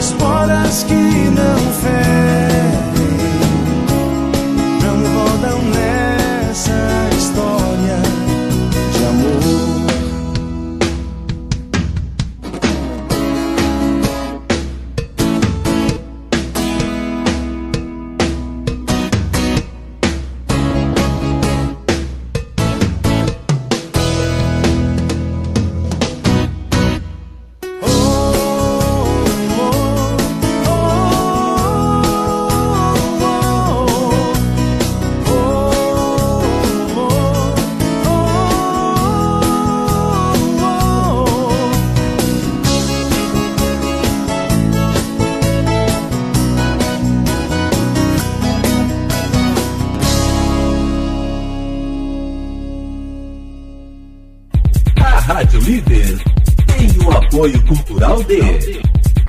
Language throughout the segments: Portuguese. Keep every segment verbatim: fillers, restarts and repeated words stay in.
esporas que não ferem, não rodam nessa história de amor. Rádio Líder tem o apoio cultural de...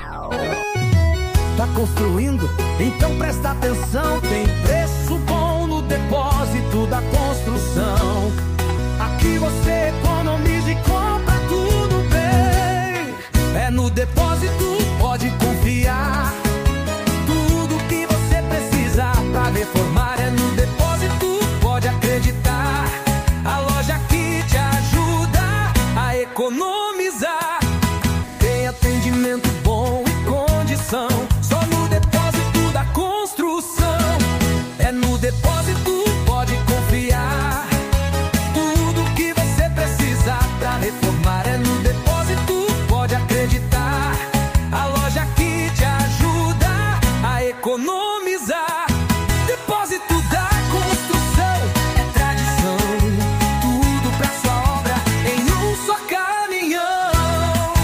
Tá construindo? Então presta atenção. Tem preço bom no depósito da construção. Aqui você economiza e compra tudo bem. É no depósito, pode confiar. Tudo que você precisa pra reformar é no depósito, pode acreditar. A loja que te ajuda a economizar. Tem atendimento bom e condição. Só no depósito da construção. É no depósito, pode confiar. Tudo que você precisa pra reformar é no depósito, pode acreditar. A loja que te ajuda a economizar. Depósito da construção é tradição. Tudo pra sua obra em um só caminhão.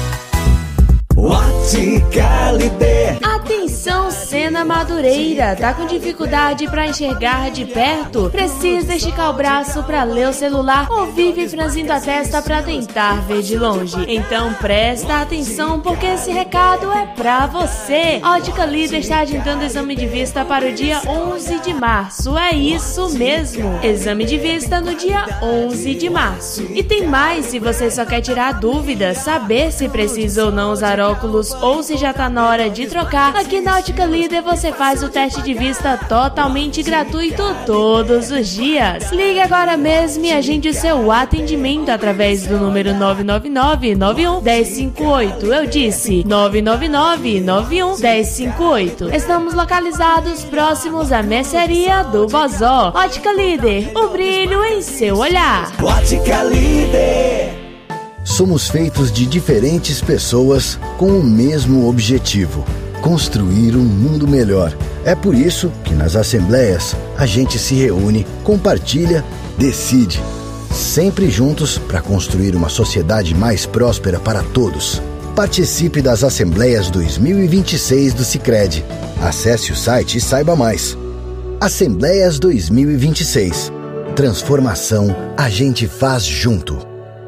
Ótica Líder. Atenção, Sena Madureira, tá com dificuldade pra enxergar de perto? Precisa esticar o braço pra ler o celular ou vive franzindo a testa pra tentar ver de longe? Então presta atenção, porque esse recado é pra você. Ótica Líder está adiantando o exame de vista para o dia onze de março. É isso mesmo, exame de vista no dia onze de março. E tem mais, se você só quer tirar dúvidas, saber se precisa ou não usar óculos ou se já tá na hora de trocar, aqui na Ótica Líder você faz o teste de vista totalmente gratuito todos os dias. Ligue agora mesmo e agende o seu atendimento através do número nove nove nove, nove um, um zero cinco oito. Eu disse nove nove nove, nove um, um zero cinco oito. Estamos localizados próximos à mercearia do Vozó. Ótica Líder, o brilho em seu olhar. Ótica Líder. Somos feitos de diferentes pessoas com o mesmo objetivo: construir um mundo melhor. É por isso que nas assembleias a gente se reúne, compartilha, decide, sempre juntos para construir uma sociedade mais próspera para todos. Participe das Assembleias dois mil e vinte e seis do Sicredi. Acesse o site e saiba mais. Assembleias dois mil e vinte e seis. Transformação a gente faz junto.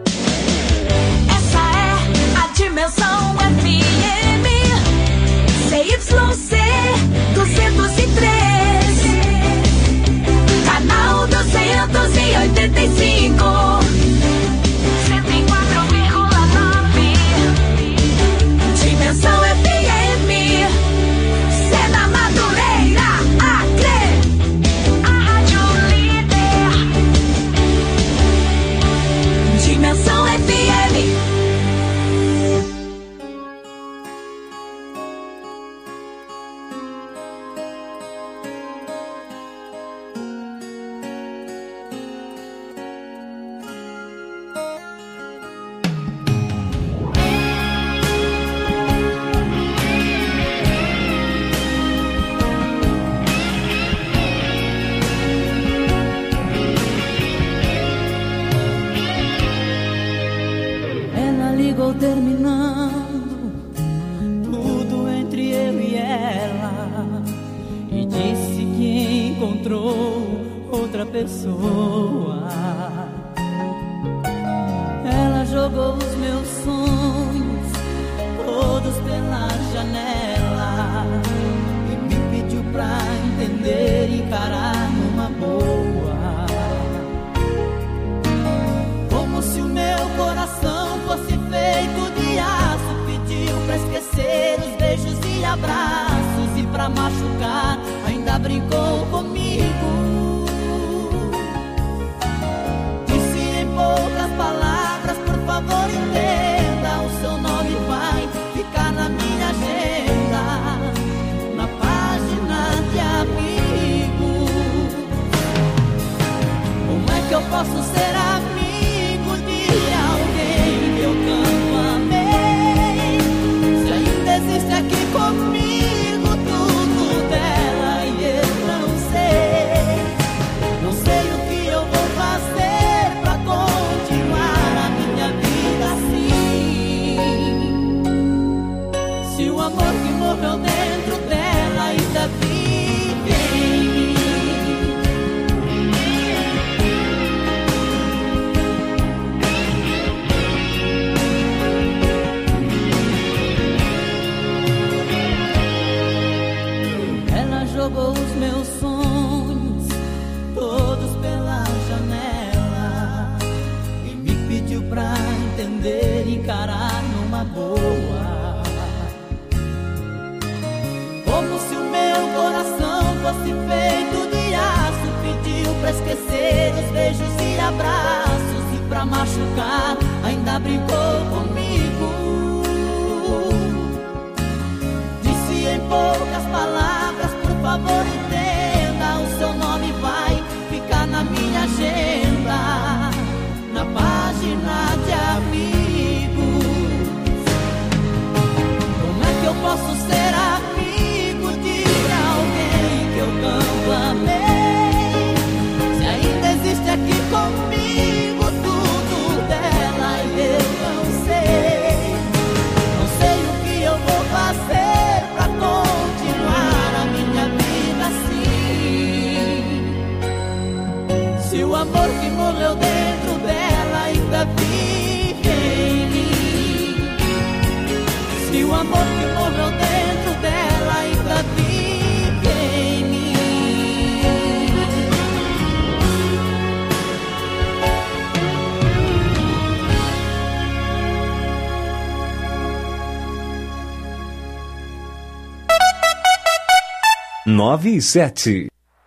duzentos e três, canal duzentos e oitenta e cinco, cento e quatro vírgula nove, Dimensão F M, Sena Madureira, Acre, a Rádio Líder, Dimensão F M. Terminando tudo entre eu e ela, e disse que encontrou outra pessoa. Ela jogou os meus sonhos todos pela janela e me pediu pra entender e encarar numa boa, como se o meu coração fosse feito de aço. Pediu pra esquecer os beijos brincou comigo. Disse em poucas palavras, por favor entenda, o seu nome vai ficar na minha agenda, na página de amigos. Como é que eu posso ser amigo de alguém que eu tanto amei, se ainda existe aqui comigo tudo dela e eu não sei? Não sei o que eu vou fazer pra continuar a minha vida assim, se o amor que morreu dentro dela ainda vive em mim. Jogou os meus sonhos todos pela janela e me pediu pra entender e encarar numa boa, como se o meu coração fosse feito de aço. Pediu pra esquecer os beijos e abraços, e pra machucar ainda brincou comigo. Disse em poucas palavras, por favor entenda, o seu nome vai ficar na minha agenda, na página de amigos. Como é que eu posso ser amigo de alguém que eu tanto amei, se ainda existe aqui comigo tudo dela e eu não sei? Não sei o que eu vou fazer pra continuar a minha vida assim, se o amor que morreu dentro dela ainda vive em mim, se o amor que morreu dentro dela ainda vive em mim. Nove e sete.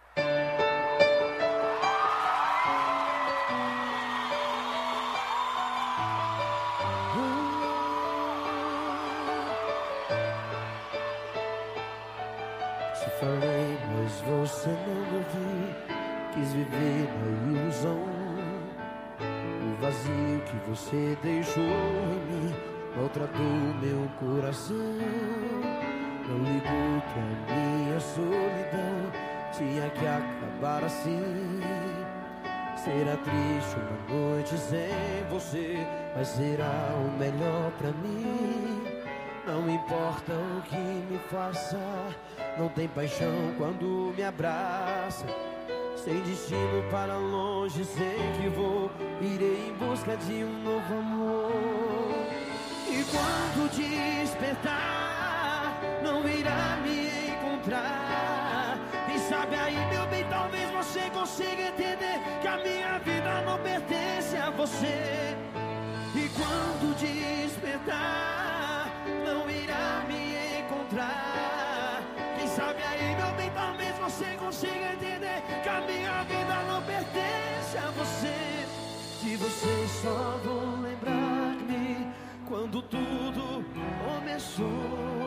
Te falei, mas você não ouviu. Quis viver na ilusão. O vazio que você deixou em mim maltratou meu coração. Não ligou pra minha solidão, tinha que acabar assim. Será triste uma noite sem você, mas será o melhor pra mim. Não importa o que me faça, não tem paixão quando me abraça. Sem destino para longe, sei que vou, irei em busca de um novo amor. E quando despertar, não irá me encontrar. Quem sabe aí, meu bem, talvez você consiga entender que a minha vida não pertence a você. E quando despertar, não irá me encontrar. Quem sabe aí, meu bem, talvez você consiga entender que a minha vida não pertence a você. Se vocês só vão lembrar-me quando tudo começou.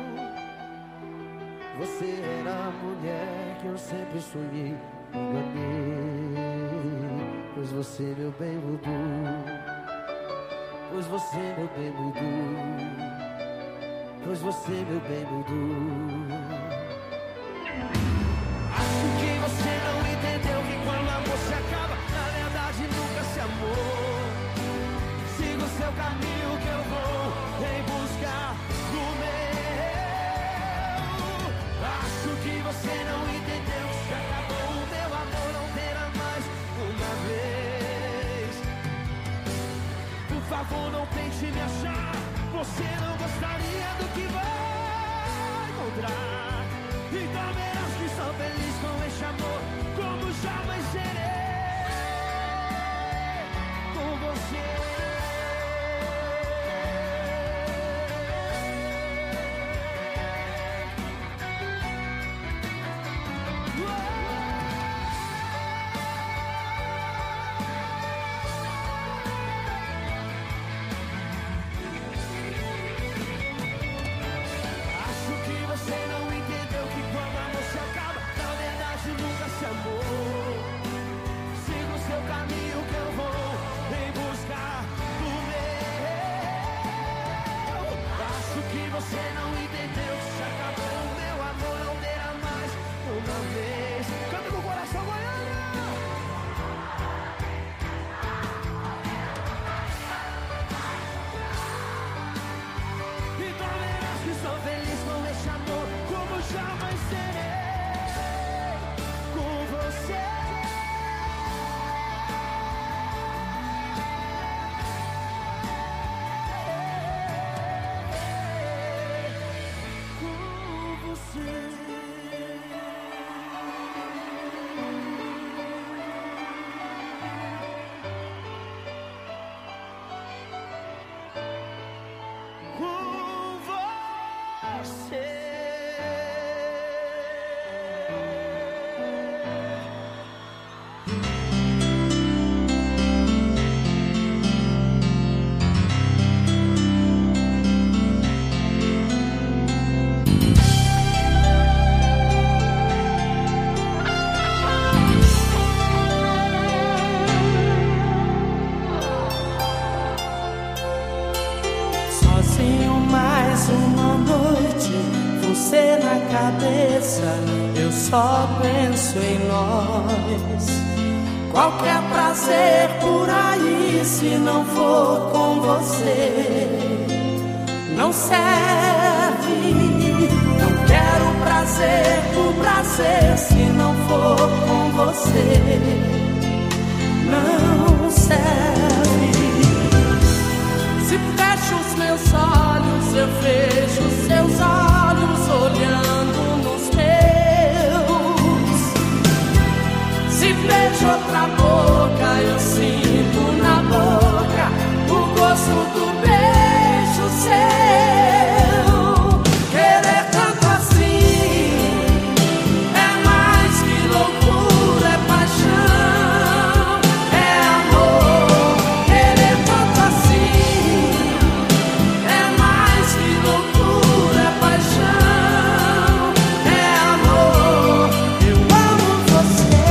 Você era a mulher que eu sempre sonhei, me enganei. Pois você, meu bem, mudou. Pois você, meu bem, mudou. Pois você, meu bem, mudou. Acho que você não entendeu que quando o amor se acaba, na verdade nunca se amou. Siga o seu caminho que eu vou em busca do meu. Acho que você não entendeu que se acabou o meu amor, não terá mais uma vez. Por favor, não tente me achar, você não gostaria do que vai encontrar. Então verás que sou feliz com esse amor, como jamais serei com você. Você na cabeça, eu só penso em nós. Qualquer prazer por aí, se não for com você, não serve. Não quero prazer por prazer, se não for com você, não serve. Se fecho os meus olhos, eu vejo os seus olhos olhando nos meus. Se vejo outra boca, eu sinto na boca o gosto do beijo seu. Querer tanto assim é mais que loucura, é paixão, é amor. Querer tanto assim é mais que loucura, é paixão, é amor. Eu amo você.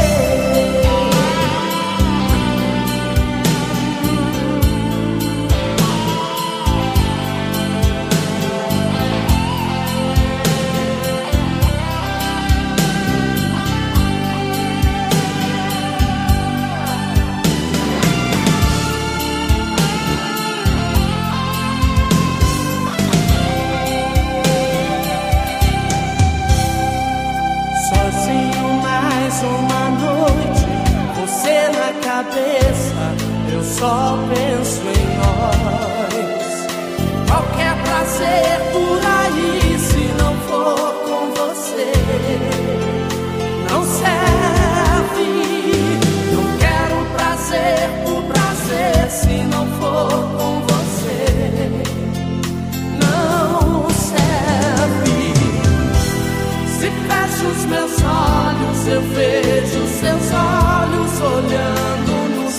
Sozinho mais uma noite, você na cabeça, eu só penso em nós. Qualquer prazer por aí, se não for com você, não serve. Não quero prazer por prazer, se não for com você, não serve. Se fecho os meus olhos, eu vejo seus olhos olhando nos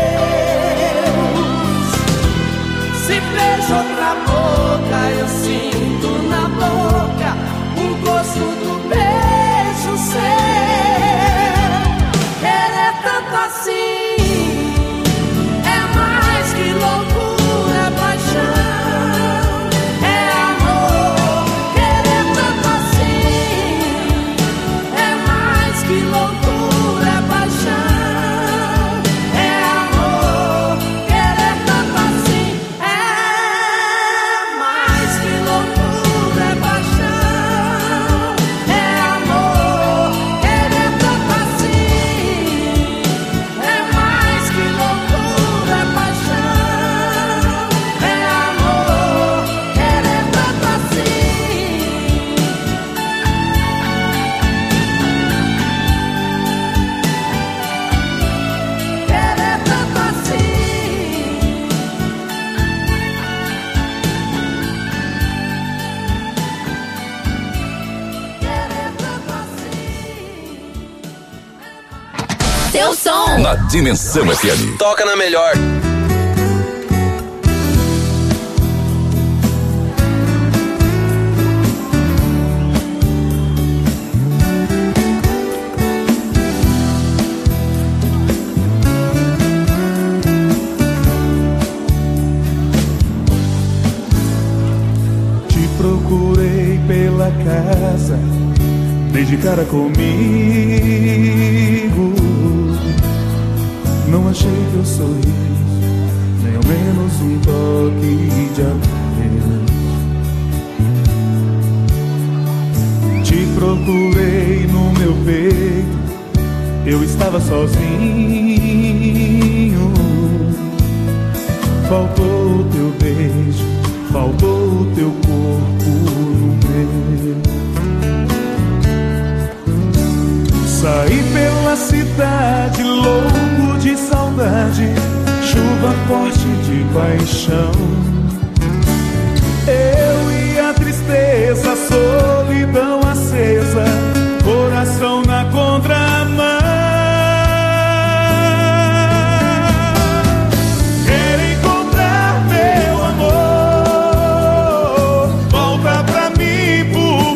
meus. Se vejo outra boca, eu sinto na boca o gosto do beijo seu. Querer tanto assim é mais que loucura, é paixão, é amor. Querer tanto assim é mais que loucura, é paixão, é amor. Querer tanto assim é mais que loucura, é paixão, é amor. Querer tanto assim é mais que loucura, é paixão, é amor. Querer tanto assim. Querer tanto assim. Querer tanto assim. Seu som. Na Dimensão F M. Toca na melhor. Te procurei pela casa, dei de cara comigo. Não achei teu sorriso, nem ao menos um toque de adeus. Te procurei no meu peito, eu estava sozinho. Faltou o teu beijo, faltou o teu corpo no meu. Saí pela cidade louco de saudade, chuva forte de paixão. Eu e a tristeza, a solidão acesa, coração na contramão. Quero encontrar meu amor, volta pra mim, por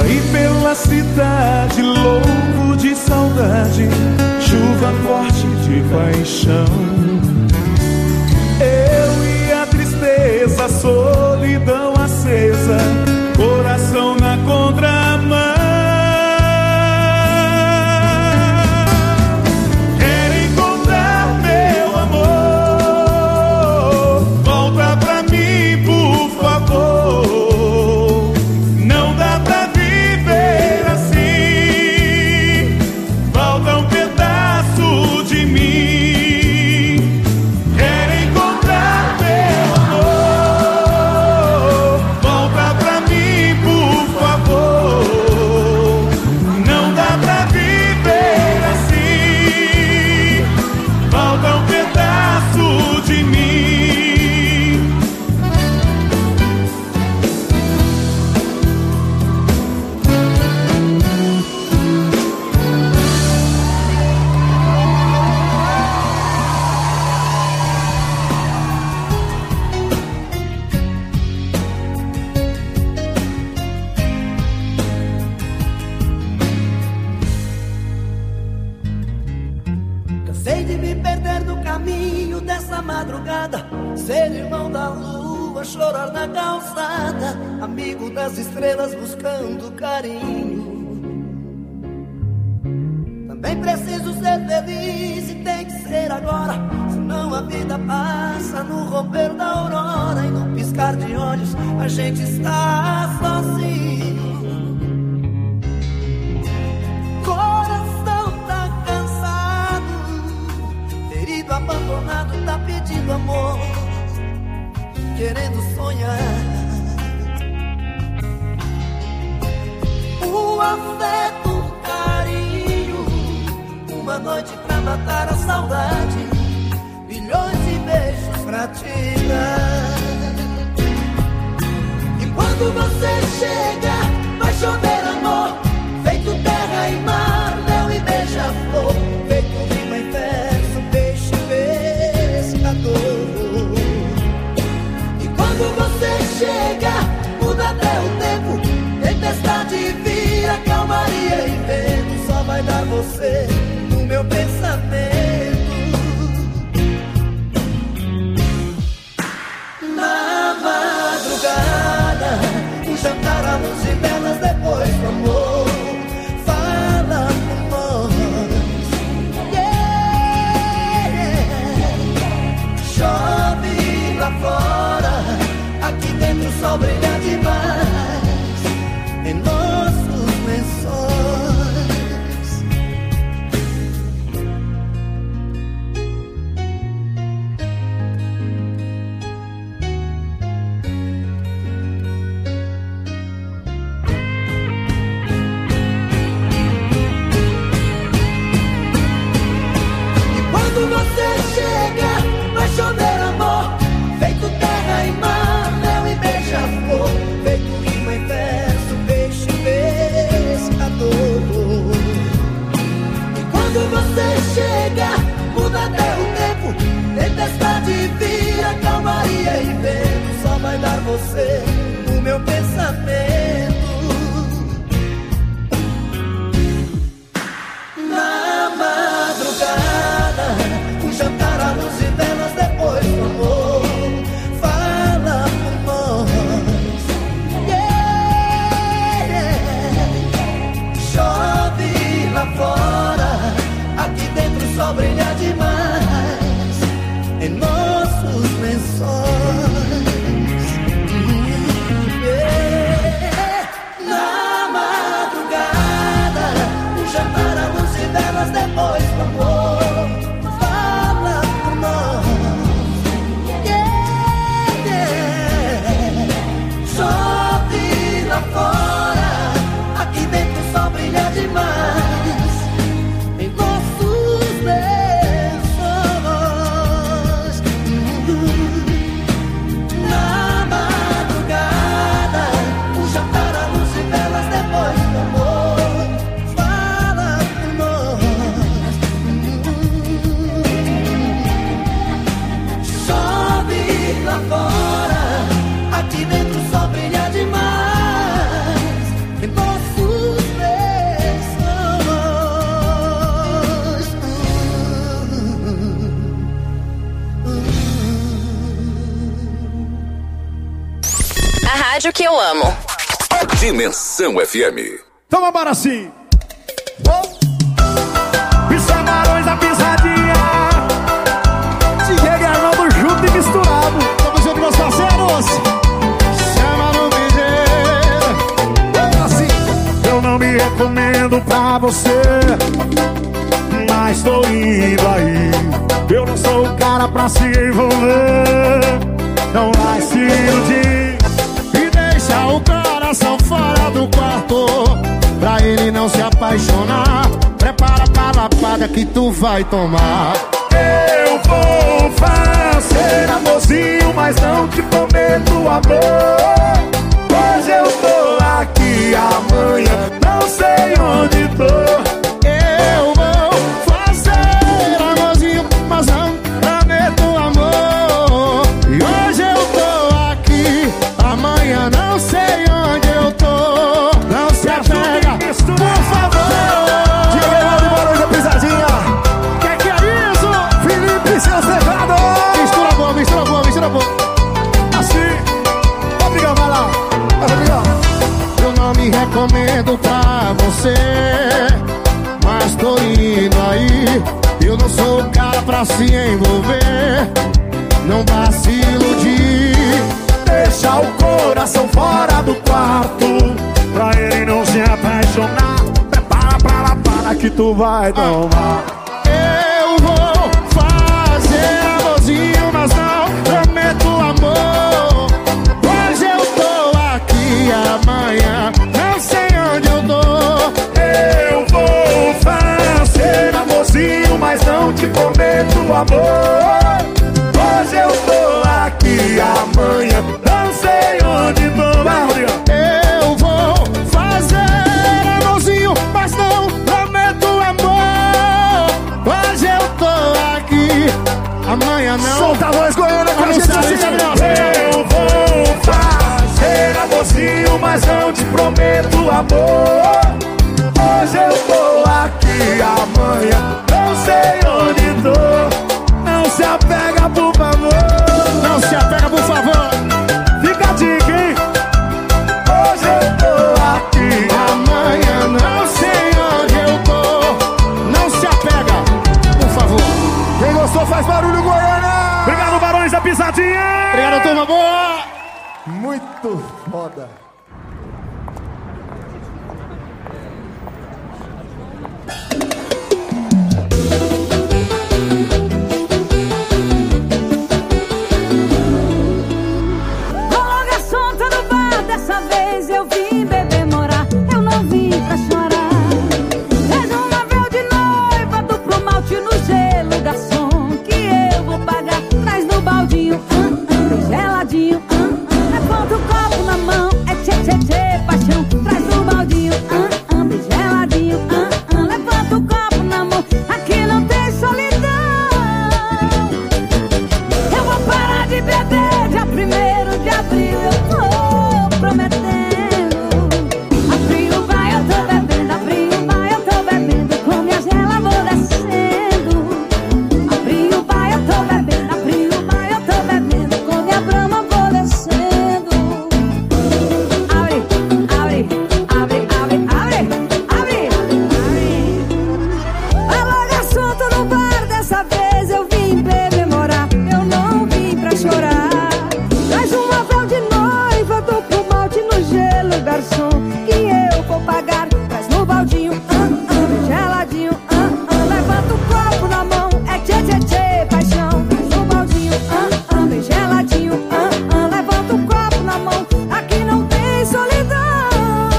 E pela cidade louco de saudade, chuva forte de paixão. Eu e a tristeza, solidão acesa, coração na contramão. Ser irmão da lua, chorar na calçada, amigo das estrelas buscando carinho. Também preciso ser feliz e tem que ser agora, senão a vida passa no romper da aurora e no piscar de olhos a gente está sozinho. Coração tá cansado, ferido, abandonado, tá pedindo amor, querendo sonhar. O afeto, o carinho, uma noite pra matar a saudade, milhões de beijos pra te dar. E quando você chega, vai chover amor, feito terra e mar, mel e beija-flor, feito rima e verso, peixe pescador. Quando você chega, muda até o tempo, tempestade vira calmaria e vento, só vai dar você no meu pensamento. Na madrugada, um jantar à luz de velas, depois do amor, fala por nós. Yeah. Chove lá fora, aqui dentro o sol brilha demais em nossos lençóis. E quando você chega, vai chover amor, feito terra e mar, mel e beija-flor, feito rima e verso, peixe pescador. E quando você chega, muda até o tempo, tempestade vira calmaria e vento, só vai dar você no meu pensamento. Na madrugada, um jantar à luz de velas, depois do amor, fala por nós. Yeah. Chove lá fora, aqui dentro o sol brilha demais em nossos lençóis. Yeah. rádio que eu amo. Dimensão F M. Então vambora assim. Pisa Barões da Pisadinha. Diego e Arnaldo junto e misturado. Tamo junto, meus parceiros. Chama no piseiro. Vamos assim. Eu não me recomendo pra você, mas tô indo aí. Eu não sou o cara pra se envolver. Não vai se iludir e deixa o coração fora do quarto, pra ele não se apaixonar. Prepara pra lapada que tu vai tomar. Eu vou fazer amorzinho, mas não te prometo amor. Hoje eu tô aqui, amanhã não sei onde tô. Eu vou fazer amorzinho, mas não prometo amor. E hoje eu tô aqui, amanhã não sei onde eu tô. Não se apega, por favor. Diego e Barões da Pisadinha. Que que é isso? Felipe, seus teclados. Mistura boa, mistura boa, mistura boa. Assim. Obrigado, vai lá. Obrigado. Eu não me recomendo pra você, mas tô indo aí. Eu não sou o cara pra se envolver. Não vá se iludir. Deixa o coração fora do quarto, pra ele não se apaixonar. Prepara pra lapada que tu vai tomar. Eu vou fazer amorzinho, mas não prometo amor. Hoje eu tô aqui, amanhã não sei onde eu tô. Eu vou fazer amorzinho, mas não te prometo amor. Hoje eu tô aqui, amanhã não sei onde tô. Eu vou fazer amorzinho, mas não prometo amor. Hoje eu tô aqui, amanhã não. Solta a voz, Goiânia, com a gente assim. Eu vou fazer amorzinho, mas não te prometo amor. Hoje eu tô aqui, amanhã não sei onde tô. Não se apega, por favor. Não se apega, por favor. Fica a dica, hein? Hoje eu tô aqui, amanhã não sei onde eu tô. Não se apega, por favor. Quem gostou faz barulho, Goiânia. Obrigado, Barões da Pisadinha. Obrigado, turma boa. Muito foda. Dessa vez eu vim beber morar, eu não vim pra chorar. Veja um navio de noiva, duplo malte no gelo, garçom, que eu vou pagar. Traz no baldinho, hum, hum, geladinho, hum, hum. Levanta o copo na mão, é tchê tchê tchê, paixão. Traz no baldinho, hum, hum, geladinho, hum, hum. Levanta o copo na mão, aqui não tem solidão. Eu vou parar de beber, dia primeiro de abril eu tô prometendo. Abril vai, eu tô bebendo. Abril vai, eu tô bebendo. Com minha gela vou descendo. Abril vai, eu tô bebendo. Abril vai, eu tô bebendo. Com minha brama vou descendo. Abre, abre, abre, abre, abre, abre. Alô, garçom, tô no bar. Dessa vez eu vim beber morar. Eu não vim pra chorar. Traz um avel de noiva, duplo malte no gelo, garçom, que eu vou pagar. Traz no baldinho, hum, hum, geladinho, hum, hum. Levanta o copo na mão, é tchê tchê tchê, paixão. Traz no baldinho, hum, hum, bem geladinho, hum, hum. Levanta o copo na mão, aqui não tem solidão.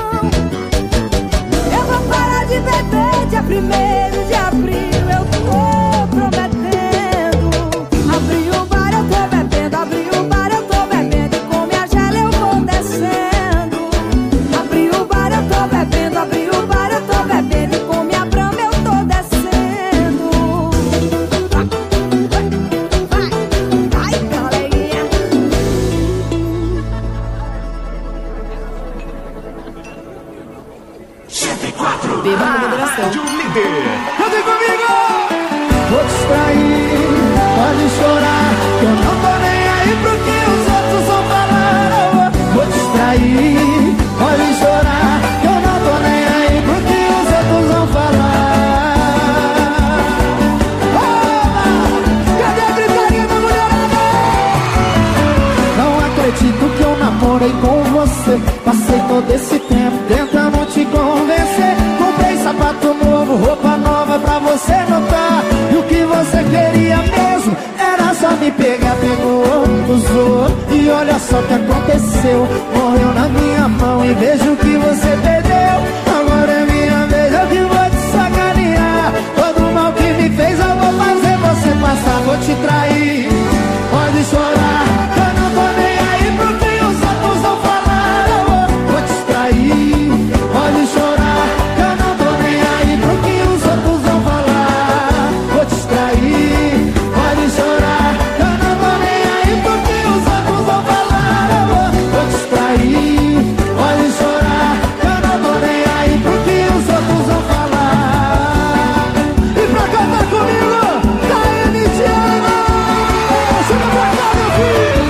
Eu vou parar de beber, dia primeiro de abril eu tô prometendo. Abril o bar, eu tô bebendo. Abril o bar, eu tô bebendo. E com minha gela eu vou descendo. Abril o bar, eu tô bebendo. Abril o bar, eu tô bebendo. E com minha brama eu tô descendo. Vai, vai, vai, coleguinha. cento e quatro. Beba na moderação. Rádio Líder. Canta comigo! Vou te distrair, pode chorar, que eu não tô nem aí pro que os outros vão falar. Vou te distrair, acredito que eu namorei com você. Passei todo esse tempo tentando te convencer. Comprei sapato novo, roupa nova pra você notar. E o que você queria mesmo era só me pegar. Pegou, usou e olha só o que aconteceu. Morreu na minha mão e vejo que você perdeu. Agora é minha vez, eu que vou te sacanear. Todo mal que me fez eu vou fazer você passar. Vou te trair, pode chorar, eu não tô nem aí pro que os outros vão falar. Eu vou, vou te trair, pode chorar, eu não tô nem aí pro que os outros vão falar. Vou te trair, pode chorar, eu não tô nem aí pro que os outros vão falar. Eu vou, vou te trair, pode chorar, eu não tô nem aí pro que os outros vão falar. E pra cantar comigo, tá aí, Midiana! Chega pra cá, meu filho!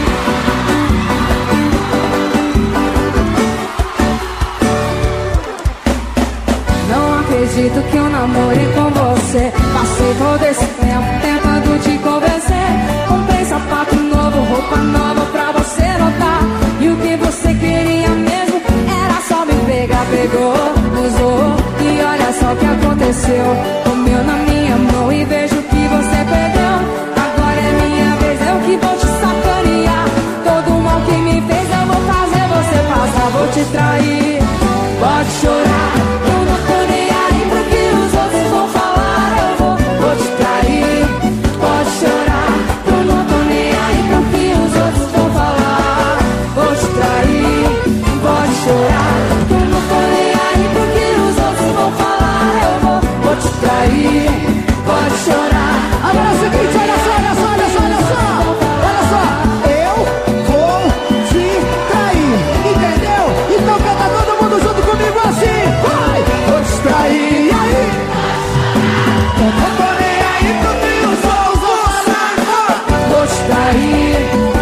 Não acredito que eu namorei com você. Passei todo esse tempo tentando te convencer. Comprei sapato novo, roupa nova pra você notar. E o que você queria mesmo era só me pegar. Pegou, usou e olha só o que aconteceu. Comeu na minha mão e vejo que você perdeu. Agora é minha vez, eu que vou te sacanear. Todo mal que me fez eu vou fazer você passar. Vou te trair, pode chorar, eu não tô nem aí pro que os outros vão falar. Eu vou, vou te trair, pode chorar, eu não tô nem aí pro que os outros vão falar. Vou te trair, pode chorar, eu não tô nem aí pro que os outros vão falar. Eu vou, vou te trair, pode chorar. Agora é o seguinte, olha só, olha só, olha só, olha só. Olha só, eu vou te trair, entendeu? Então canta todo mundo junto comigo assim. Vai! Vou te trair, e aí? Eu não tô nem aí pro que os outros vão falar. Vou te trair,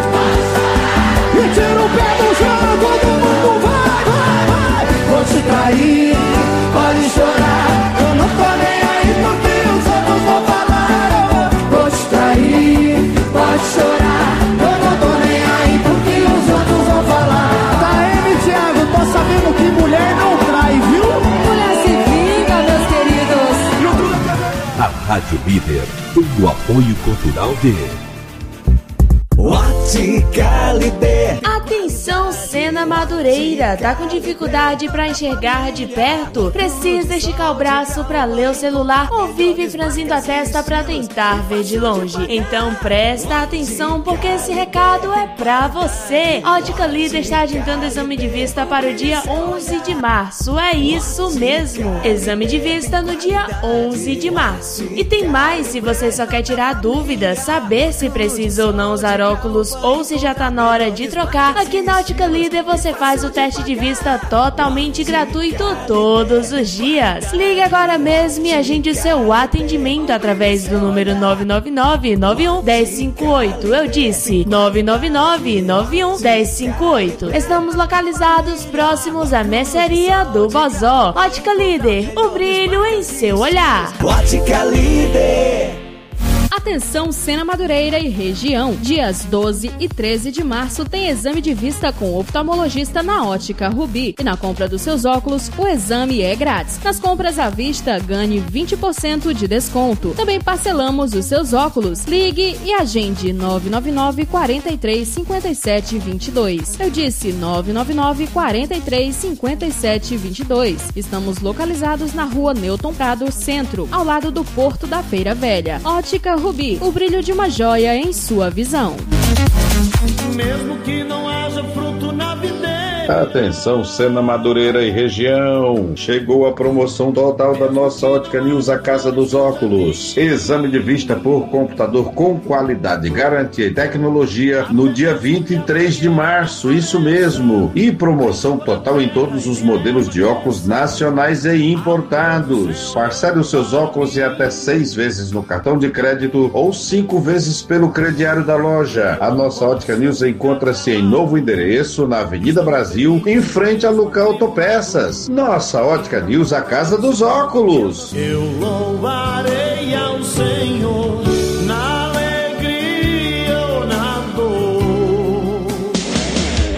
e tira o pé do chão, todo mundo vai, vai, vai. Vou te trair, pode chorar, eu não tô nem aí pro que os outros vão falar. Eu vou, vou te trair, pode chorar, eu não tô nem aí pro que os outros vão falar. Tá aí, Thiago, tô sabendo que mulher não trai, viu? Mulher se vinga, meus queridos. A Rádio Líder tem o apoio cultural de Ótica Líder. Atenção, Sena Madureira, tá com dificuldade para enxergar de perto? Precisa esticar o braço para ler o celular ou vive franzindo a testa para tentar ver de longe? Então presta atenção porque esse recado é pra você. Ótica Líder está agendando exame de vista para o dia onze de março. É isso mesmo, exame de vista no dia onze de março. E tem mais, se você só quer tirar dúvidas, saber se precisa ou não usar óculos ou se já tá na hora de trocar, aqui na Ótica Líder você faz o teste de vista totalmente gratuito todos os dias. Ligue agora mesmo e agende o seu atendimento através do número nove nove nove, nove um, um zero cinco oito. Eu disse nove nove nove, nove um, um zero cinco oito. Estamos localizados próximos à mercearia do Vozó. Ótica Líder, o brilho em seu olhar. Ótica Líder. Atenção, Sena Madureira e região. Dias doze e treze de março tem exame de vista com oftalmologista na Ótica Rubi. E na compra dos seus óculos, o exame é grátis. Nas compras à vista, ganhe vinte por cento de desconto. Também parcelamos os seus óculos. Ligue e agende nove nove nove, quatro três, cinco sete dois dois. Eu disse nove nove nove, quatro três, cinco sete dois dois. Estamos localizados na rua Newton Prado, Centro, ao lado do Porto da Feira Velha. Ótica Rubi, o brilho de uma joia em sua visão. Mesmo que não haja fruto na videira. Atenção, Sena Madureira e região. Chegou a promoção total da nossa Ótica News, a Casa dos Óculos. Exame de vista por computador com qualidade, garantia e tecnologia no dia vinte e três de março, isso mesmo. E promoção total em todos os modelos de óculos nacionais e importados. Parcele os seus óculos em até seis vezes no cartão de crédito ou cinco vezes pelo crediário da loja. A nossa Ótica News encontra-se em novo endereço na Avenida Brasil, em frente a Luca Autopeças. Nossa Ótica News, a Casa dos Óculos. Eu louvarei ao Senhor na alegria ou na dor.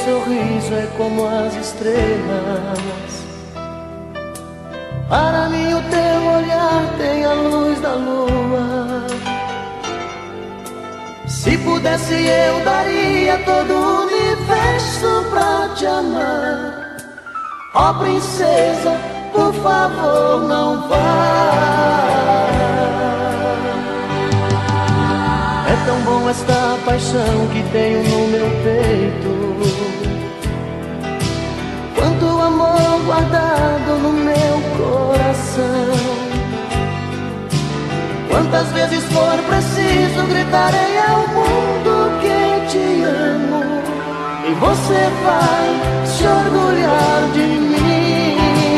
sorriso é como as estrelas. Para mim o teu olhar tem a luz da lua. Se pudesse eu daria todo o universo pra te amar. Ó princesa, por favor não vá. É tão bom esta paixão que tenho no meu peito. Quanto amor guardado no meu coração. Quantas vezes for preciso gritarei ao mundo que te amo. E você vai se orgulhar de mim.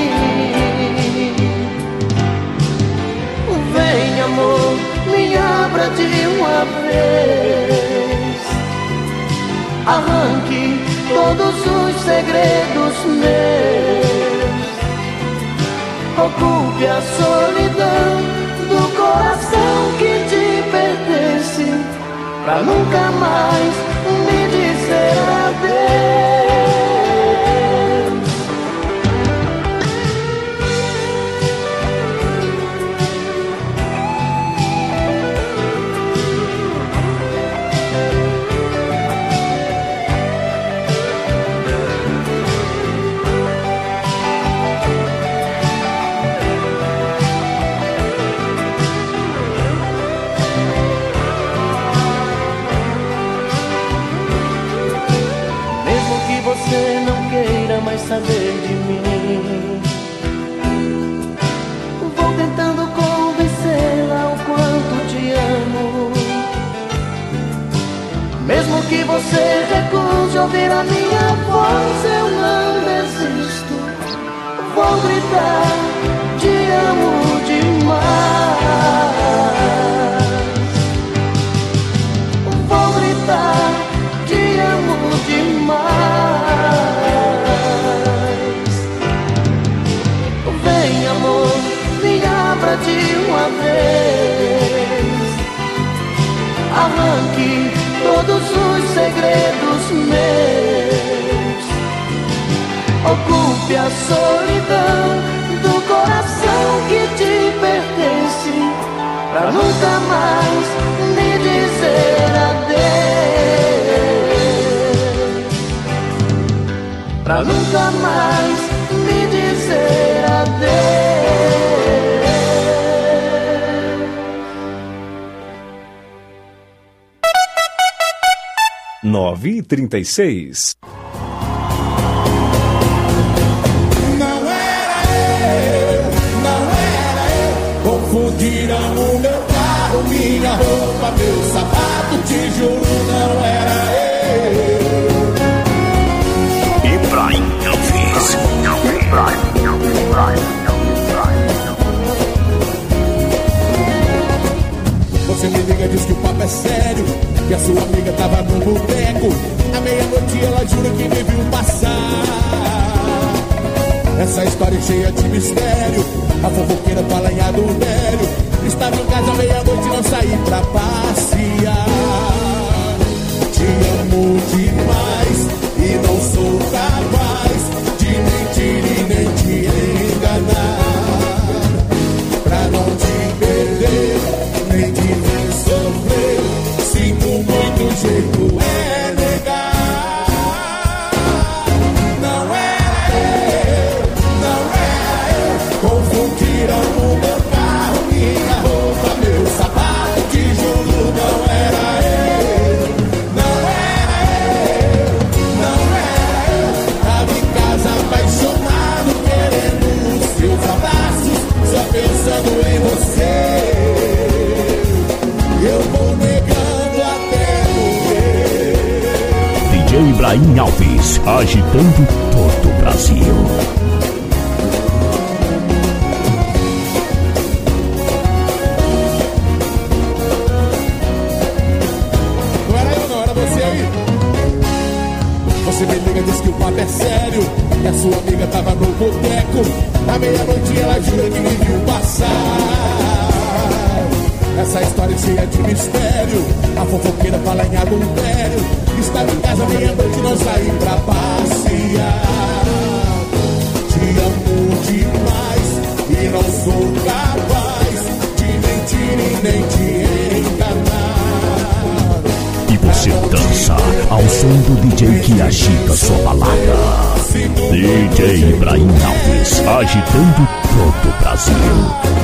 Vem amor, me abra de uma vez. Arranque todos os segredos meus. Ocupe a solidão do coração que te pertence, pra nunca mais me dizer adeus. Você não queira mais saber de mim. Vou tentando convencê-la o quanto te amo. Mesmo que você recuse ouvir a minha voz, eu não desisto. Vou gritar, te amo demais. Vou gritar, te amo demais. Vem amor, me abra de uma vez. Arranque todos os segredos meus. Ocupe a solidão do coração que te pertence, pra nunca mais me dizer adeus. Pra nunca mais me dizer adeus. nove e trinta e seis. Não era eu, não era eu. Confundiram o meu carro, minha roupa, meu sapato. Te juro, não era eu. Ibrahim Alves. Ibrahim, Ibrahim. Você me liga, diz que o papo é sério, que a sua amiga tava no boteco. À meia-noite ela jura que me viu passar. Essa história é cheia de mistério. A fofoqueira fala em adultério. Estava em casa à meia-noite e não saí pra passear. Te amo demais e não sou capaz de mentir e nem te enganar. Pra não te perder, nem te ver sofrer. Sinto muito, jeito é negar. Não era eu, não era eu. Confundiram o meu carro, minha roupa, meu sapato. Te juro, não era eu, não era eu, não era eu. Tava em casa apaixonado, querendo os seus abraços, só pensando em você. Eu vou negando até morrer. D J Ibrahim Alves, agitando todo o Brasil. Não era eu, não, era você aí. Você me liga, diz que o papo é sério, que a sua amiga tava no boteco. À meia-noite ela jura que me viu passar. Essa história cheia de mistério. A fofoqueira fala em adultério. Estava em casa meia-noite, não saí pra passear. Te amo demais e não sou capaz de mentir e nem te enganar. E você dança ao som do D J que agita sua balada. D J Ibrahim Alves, agitando todo o Brasil.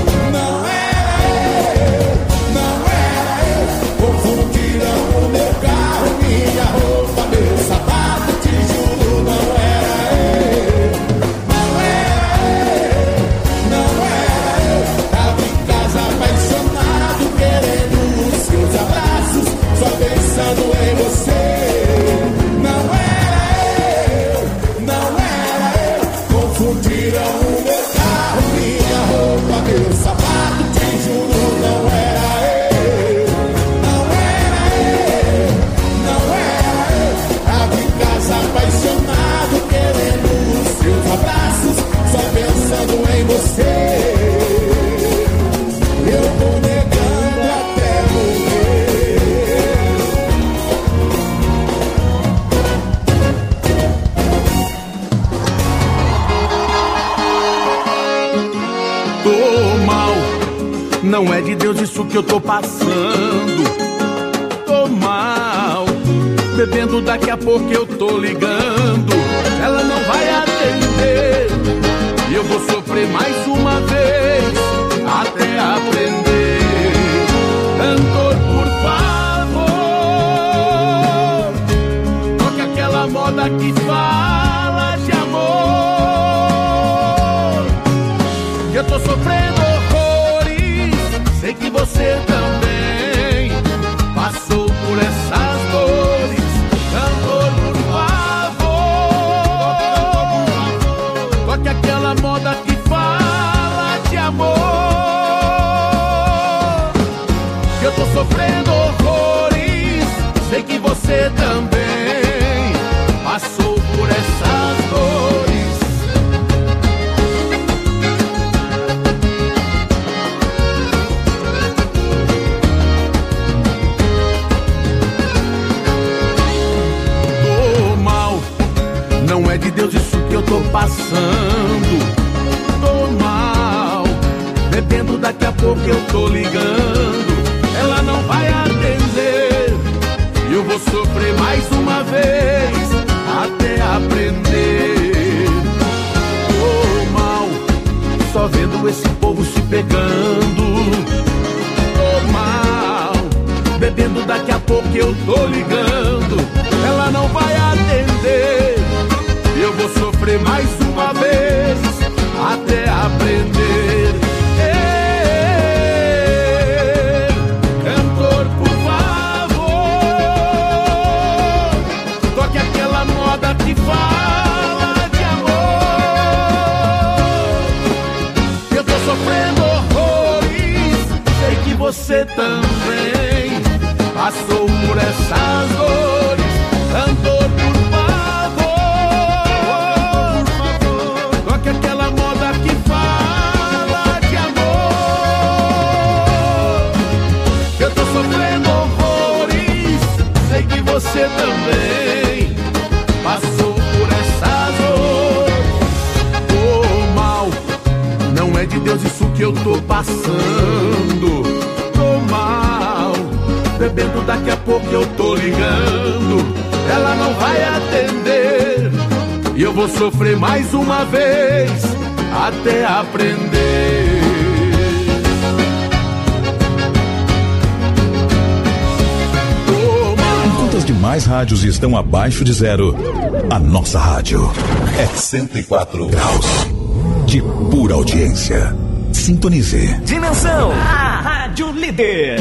Não é de Deus isso que eu tô passando. Tô mal, bebendo, daqui a pouco eu tô ligando. Ela não vai atender e eu vou sofrer mais uma vez até aprender. Cantor, por favor, toque aquela moda que fala de amor. Eu tô sofrendo horrores, sei que você também passou por essas dores. Cantor, por favor, toque aquela moda que fala de amor. Eu tô sofrendo horrores, sei que você também passou por essas dores. Não é de Deus isso que eu tô passando. Tô mal, bebendo, daqui a pouco eu tô ligando. Ela não vai atender e eu vou sofrer mais uma vez até aprender. Tô mal, só vendo esse povo se pegando. Tô mal, bebendo, daqui a pouco eu tô ligando. Ela não vai atender, eu vou sofrer mais uma vez até aprender. Ei, cantor, por favor, toque aquela moda que fala de amor. Eu tô sofrendo horrores, sei que você também passou por essas dores. Cantor, por aquela moda que fala de amor. Eu tô sofrendo horrores, sei que você também passou por essas dores. Tô mal, não é de Deus isso que eu tô passando. Tô mal, bebendo, daqui a pouco eu tô ligando. Ela não vai atender e eu vou sofrer mais uma vez até aprender. Enquanto as demais rádios estão abaixo de zero, a nossa rádio é cento e quatro graus de pura audiência. Sintonize. Dimensão, a rádio líder.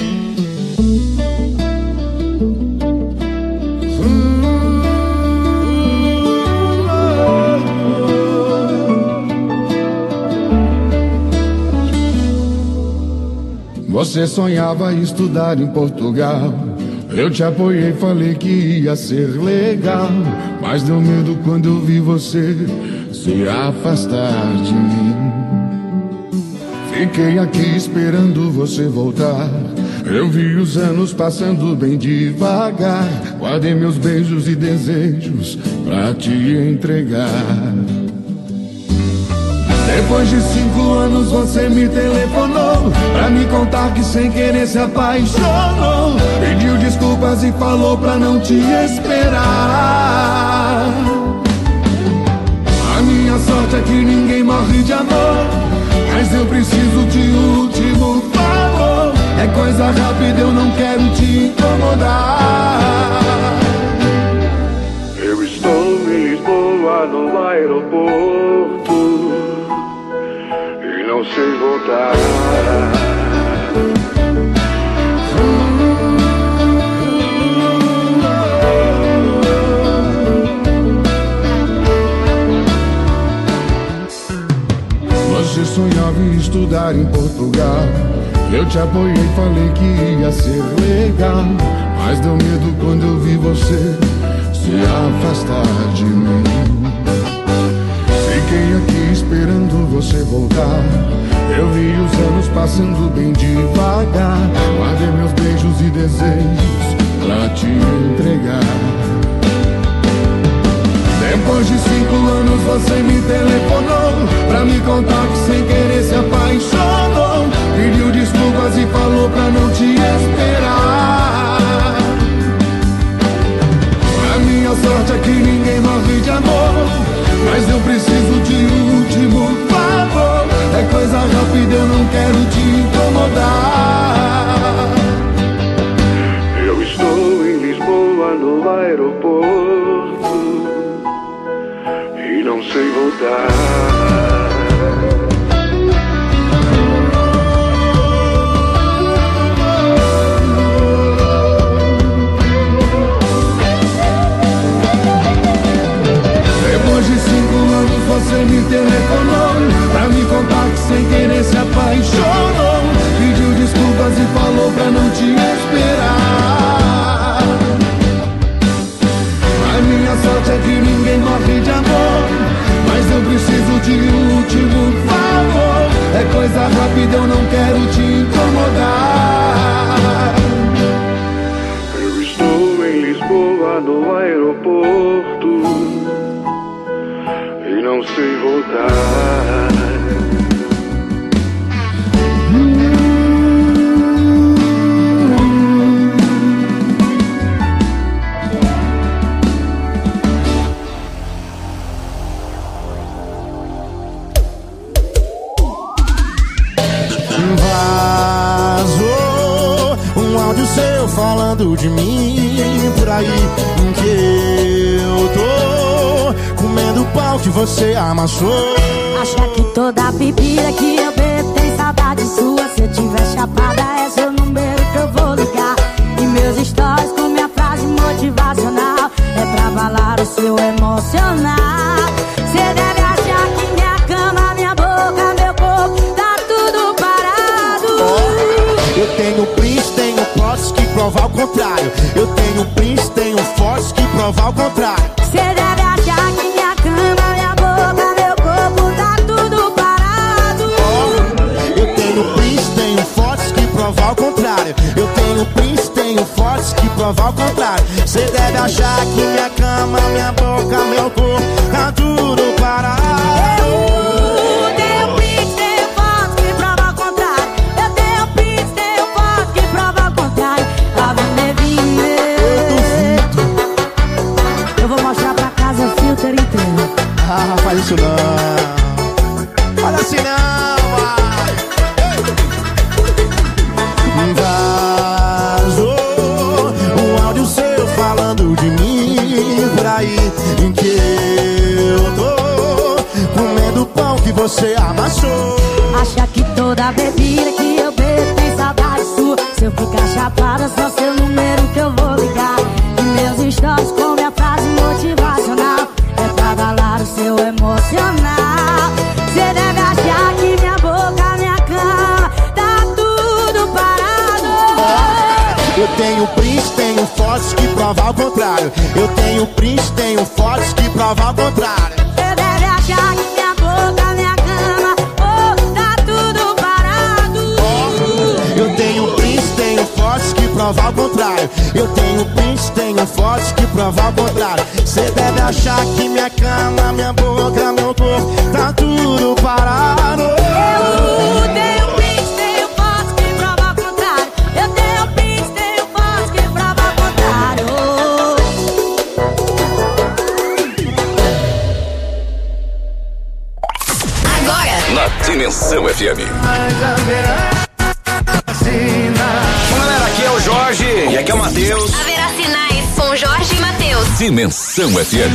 Você sonhava estudar em Portugal. Eu te apoiei, falei que ia ser legal. Mas deu medo quando eu vi você se afastar de mim. Fiquei aqui esperando você voltar. Eu vi os anos passando bem devagar. Guardei meus beijos e desejos pra te entregar. Depois de cinco anos você me telefonou pra me contar que sem querer se apaixonou. Pediu desculpas e falou pra não te esperar. A minha sorte é que ninguém morre de amor, mas eu preciso de último favor. É coisa rápida, eu não quero te incomodar. Eu estou em Lisboa no aeroporto e não sei voltar. Você sonhava em estudar em Portugal. Eu te apoiei, falei que ia ser legal, mas deu medo quando eu vi você se afastar de mim. Fiquei aqui esperando você voltar. Eu vi os anos passando bem devagar. Guardei meus beijos e desejos pra te entregar. Depois de cinco anos você me telefonou pra me contar que sem querer se apaixonou. Pediu desculpas e falou pra não te esperar. A minha sorte é que ninguém morre de amor, mas eu preciso de último favor. É coisa rápida, eu não quero te incomodar. Eu estou em Lisboa no aeroporto e não sei voltar. Depois de cinco anos você me telefonou pra me contar que sem querer se apaixonou. Pediu desculpas e falou pra não te esperar. A minha sorte é que ninguém morre de amor, mas eu preciso de último favor. É coisa rápida, eu não quero te incomodar. Eu estou em Lisboa no aeroporto e não sei voltar. Vazou um áudio seu falando de mim por aí, que eu tô comendo o pau que você amassou. Acha que toda bebida que eu bebo tem saudade sua? Se eu tiver chapada é seu número que eu vou ligar. E meus stories com minha frase motivacional é pra abalar o seu emocional. Cê deve achar que minha cama, minha boca, meu corpo tá tudo parado. Eu tenho prints, tenho fotos que provam o contrário. Eu tenho prints, tenho fotos que provam o contrário. Cê deve achar que minha cama, minha boca, meu corpo tá tudo parado. Eu tenho prints, tenho fotos que provam o contrário. Eu tenho prints, tenho fotos que provam o contrário. Cê deve achar que minha cama, minha boca, meu corpo tá tudo parado. Eu tenho prints, tenho fotos que provam o contrário. Eu tenho prints, tenho fotos que provam o contrário. Ave Nevine, eu vou mostrar pra casa o filter inteiro. Ah, faz isso não. Fala assim não, vai. Vazou um áudio seu falando de mim por aí, em que eu tô comendo o pão que você amassou. Acha que toda bebida que eu bebo tem saudade sua? Se eu ficar chapada, só seu número que eu vou ligar. E meus stories com minha frase motivacional é pra abalar o seu emocional. Cê deve achar que minha boca, minha cama tá tudo parado. Eu tenho prints, tenho fotos que provam o contrário. Eu tenho prints, tenho fotos que provam o contrário. Cê deve achar que minha boca, minha cama, oh, tá tudo parado. Eu tenho prints, tenho fotos Eu tenho prints, tenho fotos que provam ao contrário. Cê deve achar que minha cama, minha boca, meu corpo tá tudo parado. Eu tenho prints, tenho fotos que provam ao contrário. Eu tenho prints, tenho fotos que provam ao contrário. Agora, na Dimensão F M. Bom, galera, aqui é o Jorge e aqui é o Matheus. Haverá sinais com Jorge e Matheus. Dimensão F M.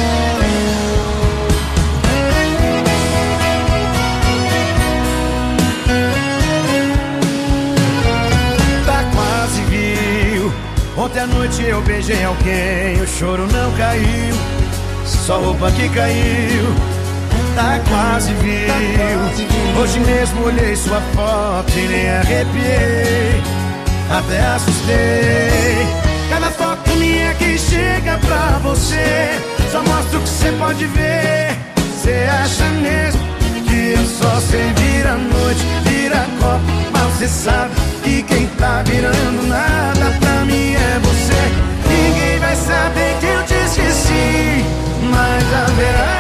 Tá quase viu. Ontem à noite eu beijei alguém, o choro não caiu, só roupa que caiu. Tá quase viu. Hoje mesmo olhei sua foto e nem arrepiei, até assustei. Cada foto minha que chega pra você só mostra o que você pode ver. Cê acha mesmo que eu só sei virar noite, virar copo, mas cê sabe que quem tá virando nada pra mim é você. Ninguém vai saber que eu te esqueci, mas haverá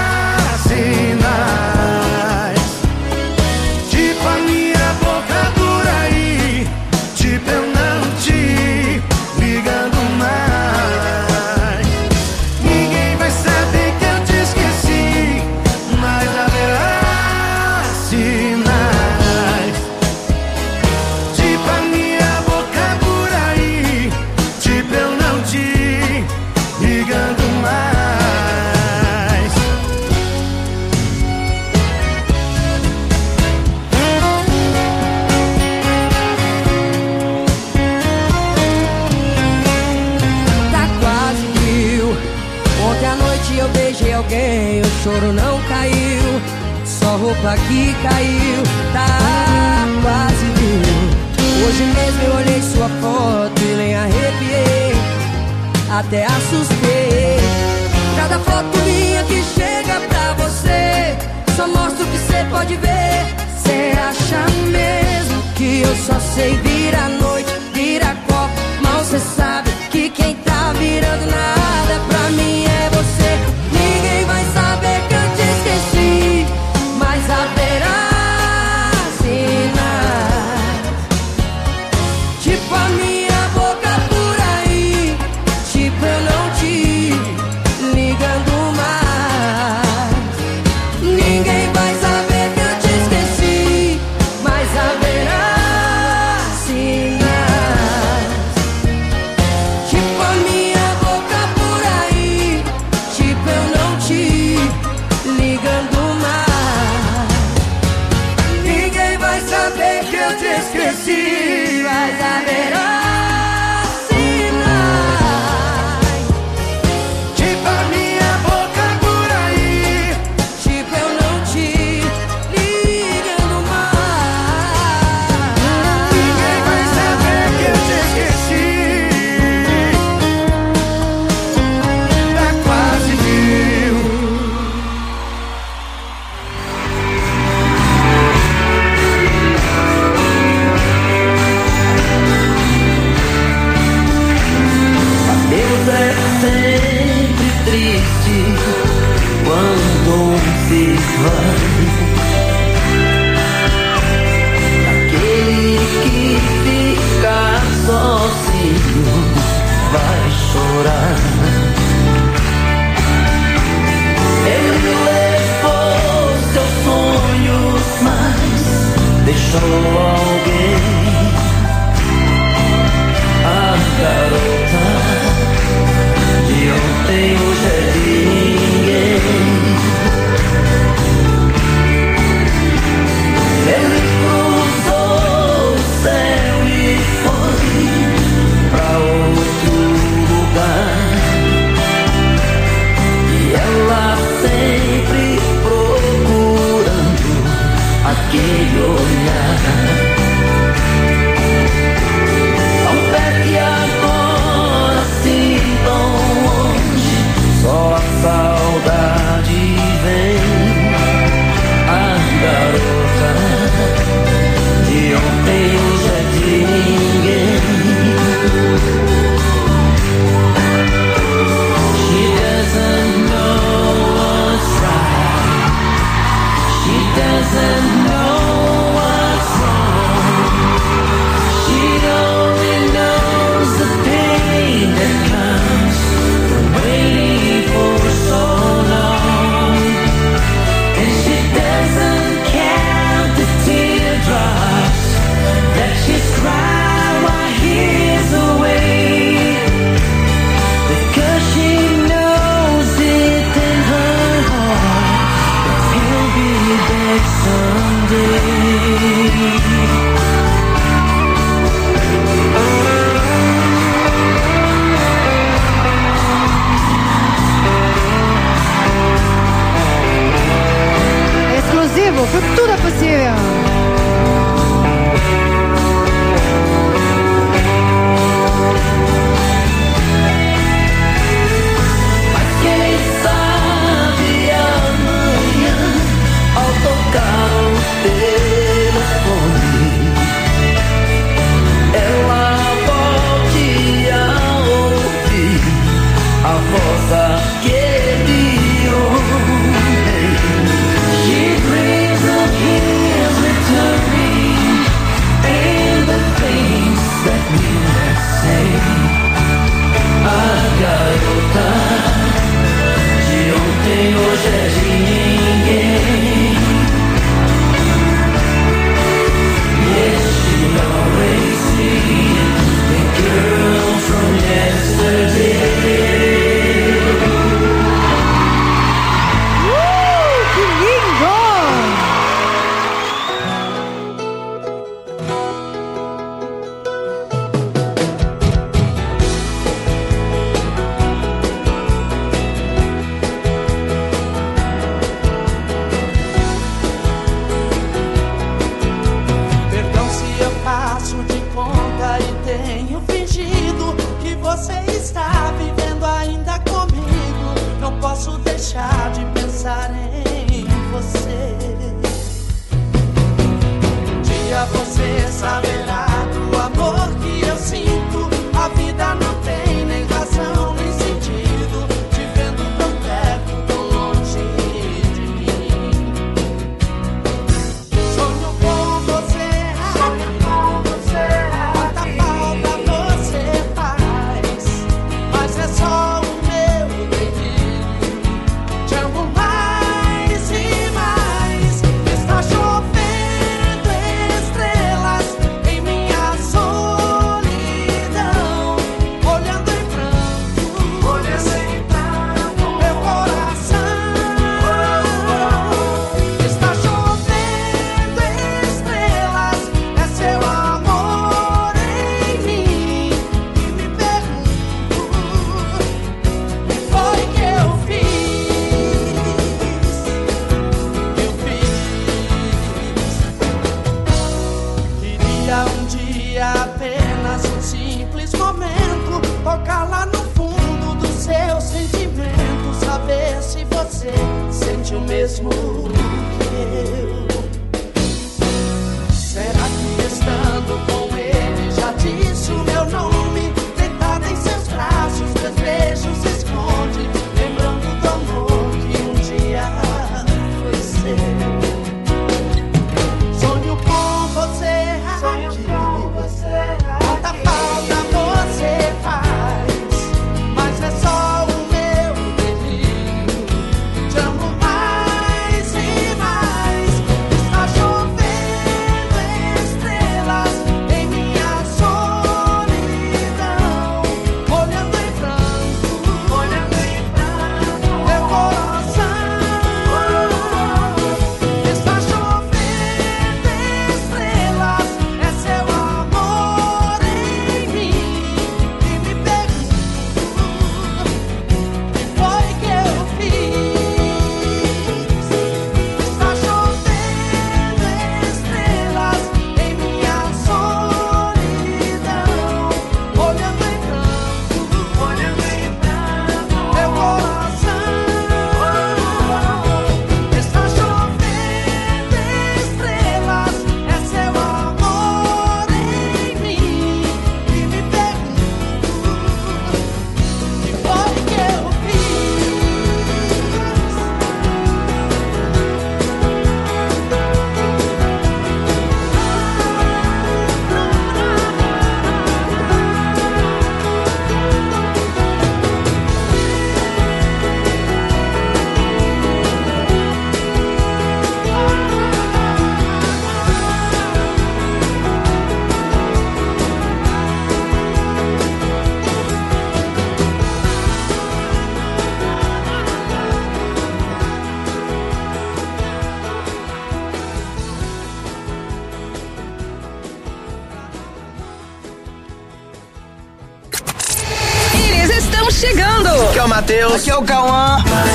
sinais, tipo a minha boca por aí, tipo eu não te ligando mais. Ninguém vai saber que eu te esqueci, mas haverá sinais, tipo a minha boca por aí, tipo eu não te ligando mais. Eu beijei alguém, o choro não caiu, só roupa que caiu, tá quase viu. Hoje mesmo eu olhei sua foto e nem arrepiei, até assustei. Cada foto minha que chega pra você só mostra o que cê pode ver. Cê acha mesmo que eu só sei virar noite, virar copo, mal cê sabe que quem tá virando nada pra mim é você. Ninguém vai saber que eu te esqueci, mas haverá sinais, tipo a minha boca por aí, tipo eu não te ligando mais. Ninguém vai saber que eu te esqueci, mas haverá sinais, tipo a minha boca por aí, tipo eu não te ligando mais. Ninguém vai saber que eu te esqueci, mas haverá sinais, Tipo a minha boca por aí, tipo eu não te ligando mais. ninguém vai saber que eu te esqueci. Tá quase viu. Deus é sempre triste quando um se vai. Aquele que fica sozinho vai chorar. Ele levou seus sonhos, mas deixou alguém. A garota de ontem hoje é de ninguém. Ele cruzou o céu e foi pra outro lugar, e ela sempre procurando aquele olhar. Tudo é possível. Mas quem sabe amanhã, ao tocar o telefone, ela volte a ouvir a voz daquele homem. She brings up his returning and the things that we might say. A garota de ontem hoje é de ninguém. Yes, she always seemed the girl from yesterday. Deixar de pensar em você. Um dia você saberá do amor que eu sinto. A vida não tem nem razão nem sentido, te vendo tão perto, tão longe de mim. Sonho com você, sonho com você. Quanta falta você faz, mas é só o meu delírio. Tocar lá no fundo do seu sentimento, saber se você sente o mesmo que eu. Será que estando com ele já disse o meu nome? Deitada em seus braços, meus beijos se esconde, lembrando do amor que um dia foi seu. Sonho com você, sonho com você. Quanta falta você faz, mas é só o meu delírio. Te amo mais e mais. é o Matheus. Aqui é o Cauã.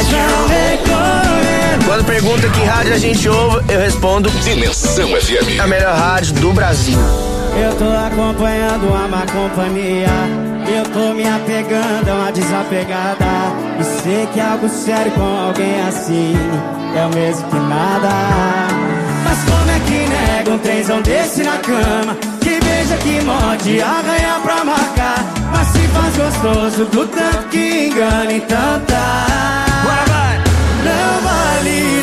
Quando pergunta que rádio a gente ouve, eu respondo Dimensão F M. A melhor rádio do Brasil. Eu tô acompanhando a má companhia. Eu tô me apegando a uma desapegada. E sei que algo sério com alguém assim é o mesmo que nada. Mas como é que nega um trenzão desse na cama? Que beija, que morde, arranha pra marcar. Mas se faz gostoso do tanto que engana, então tá. Não vale